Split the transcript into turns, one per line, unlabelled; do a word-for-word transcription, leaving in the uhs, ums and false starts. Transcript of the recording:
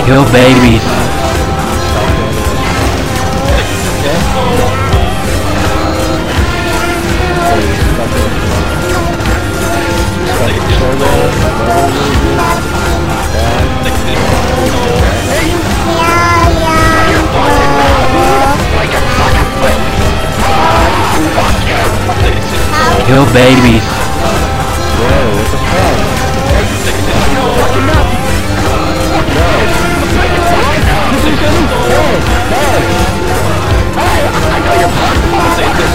Kill babies. Kill babies.
Whoa, what the fuck? Hey, hey! Hey, I know you're